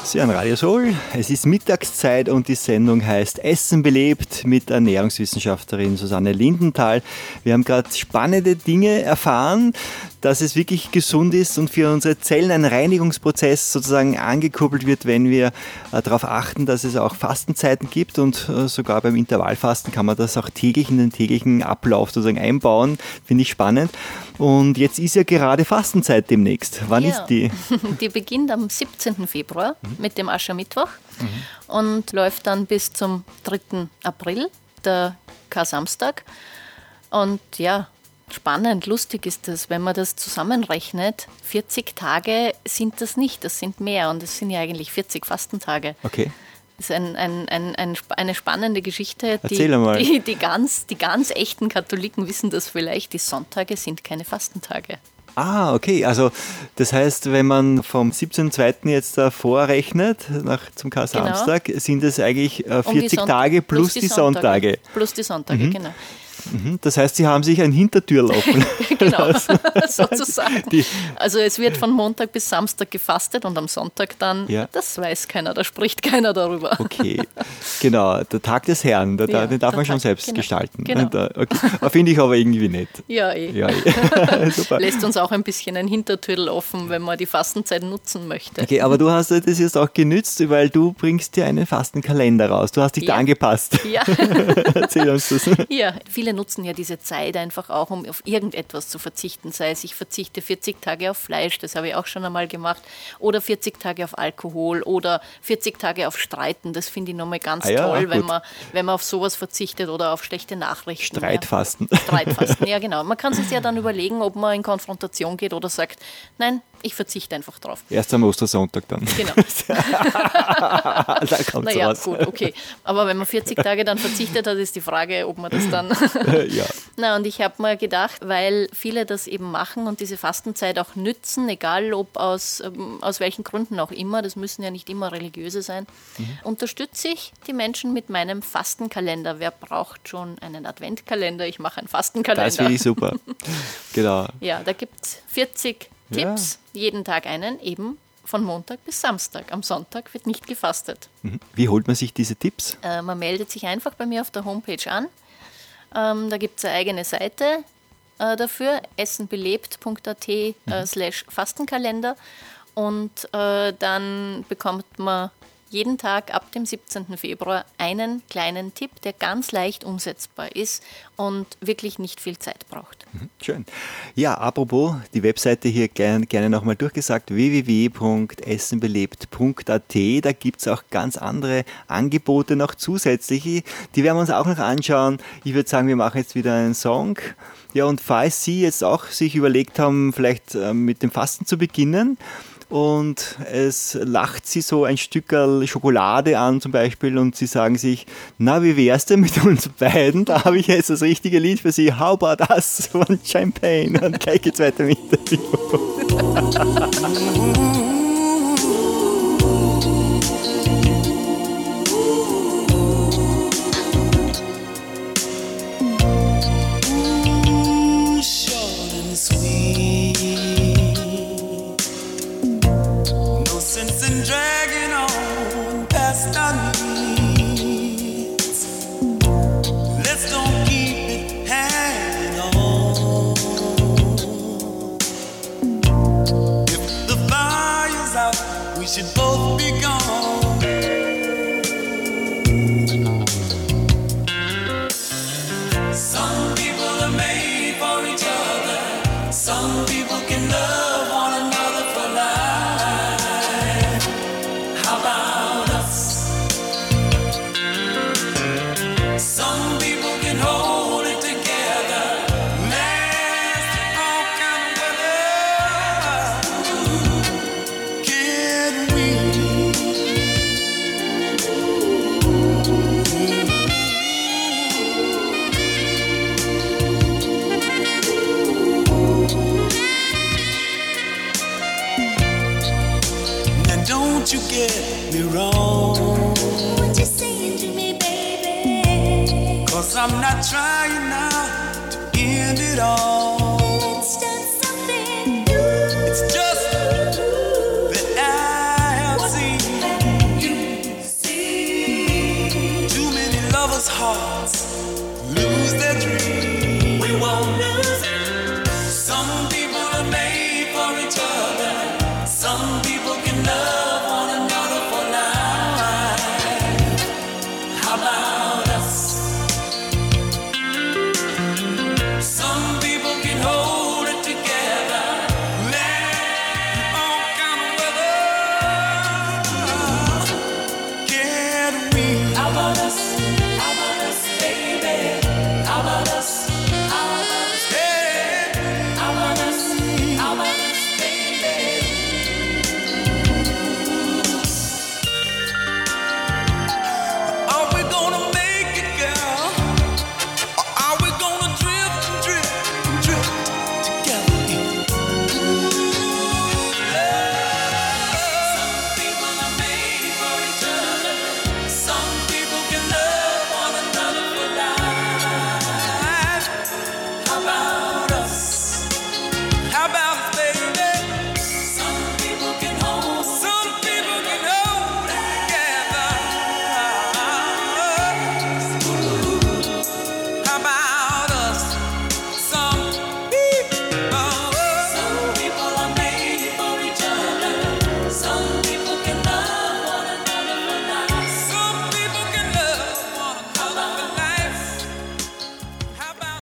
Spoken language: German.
Sie hören Radio Soul. Es ist Mittagszeit und die Sendung heißt Essen belebt mit Ernährungswissenschaftlerin Susanne Lindenthal. Wir haben gerade spannende Dinge erfahren, dass es wirklich gesund ist und für unsere Zellen ein Reinigungsprozess sozusagen angekurbelt wird, wenn wir darauf achten, dass es auch Fastenzeiten gibt und sogar beim Intervallfasten kann man das auch täglich in den täglichen Ablauf sozusagen einbauen. Finde ich spannend. Und jetzt ist ja gerade Fastenzeit demnächst. Wann ist die? Die beginnt am 17. Februar mit dem Aschermittwoch und läuft dann bis zum 3. April, der Kar-Samstag. Und ja, spannend, lustig ist das, wenn man das zusammenrechnet. 40 Tage sind das nicht, das sind mehr und es sind ja eigentlich 40 Fastentage. Okay. Das ist eine spannende Geschichte. Erzähl einmal. Die ganz echten Katholiken wissen das vielleicht, die Sonntage sind keine Fastentage. Ah, okay. Also das heißt, wenn man vom 17.2. jetzt vorrechnet zum Kar-Samstag, sind es eigentlich 40 Tage plus die Sonntage. Plus die Sonntage, genau. Das heißt, Sie haben sich ein Hintertürl offen genau, lassen. sozusagen. Also es wird von Montag bis Samstag gefastet und am Sonntag dann, das weiß keiner, da spricht keiner darüber. Okay, genau, der Tag des Herrn, den darf man schon selbst gestalten. Genau. Okay. Finde ich aber irgendwie nett. Ja, Super. Lässt uns auch ein bisschen ein Hintertürl offen, wenn man die Fastenzeit nutzen möchte. Okay, aber du hast das jetzt auch genützt, weil du bringst dir einen Fastenkalender raus. Du hast dich da angepasst. Ja. Erzähl uns das. Ja, viele nutzen ja diese Zeit einfach auch, um auf irgendetwas zu verzichten. Sei es, ich verzichte 40 Tage auf Fleisch, das habe ich auch schon einmal gemacht, oder 40 Tage auf Alkohol oder 40 Tage auf Streiten. Das finde ich nochmal ganz toll, wenn man auf sowas verzichtet oder auf schlechte Nachrichten. Streitfasten. Streitfasten, ja genau. Man kann sich ja dann überlegen, ob man in Konfrontation geht oder sagt, nein, ich verzichte einfach drauf. Erst am Ostersonntag dann. Genau. Da kommt's naja, raus. gut, okay. Aber wenn man 40 Tage dann verzichtet hat, ist die Frage, ob man das dann... Ja. Na, und ich habe mir gedacht, weil viele das eben machen und diese Fastenzeit auch nützen, egal ob aus welchen Gründen auch immer, das müssen ja nicht immer religiöse sein, unterstütze ich die Menschen mit meinem Fastenkalender. Wer braucht schon einen Adventkalender? Ich mache einen Fastenkalender. Das finde ich super. Genau. Ja, da gibt es 40 Tipps, jeden Tag einen, eben von Montag bis Samstag. Am Sonntag wird nicht gefastet. Wie holt man sich diese Tipps? Man meldet sich einfach bei mir auf der Homepage an. Da gibt es eine eigene Seite dafür, essenbelebt.at/Fastenkalender. Und dann bekommt man jeden Tag ab dem 17. Februar einen kleinen Tipp, der ganz leicht umsetzbar ist und wirklich nicht viel Zeit braucht. Schön. Ja, apropos, die Webseite hier gerne nochmal durchgesagt, www.essenbelebt.at. Da gibt es auch ganz andere Angebote noch zusätzliche. Die werden wir uns auch noch anschauen. Ich würde sagen, wir machen jetzt wieder einen Song. Ja, und falls Sie jetzt auch sich überlegt haben, vielleicht mit dem Fasten zu beginnen, und es lacht sie so ein Stückerl Schokolade an zum Beispiel und sie sagen sich, na, wie wär's denn mit uns beiden? Da habe ich jetzt das richtige Lied für Sie. How about us von Champagne? Und gleich geht's weiter mit dem Interview. Dragging on past our needs. Let's don't keep it hanging on. If the fire's out, we should both be gone. Some people are made for each other. Some people can love one another for life. Some people can hold it together, last all kind of weather. Can we? Now don't you get me wrong. What you saying to me, baby? 'Cause I'm not trying now to end it all.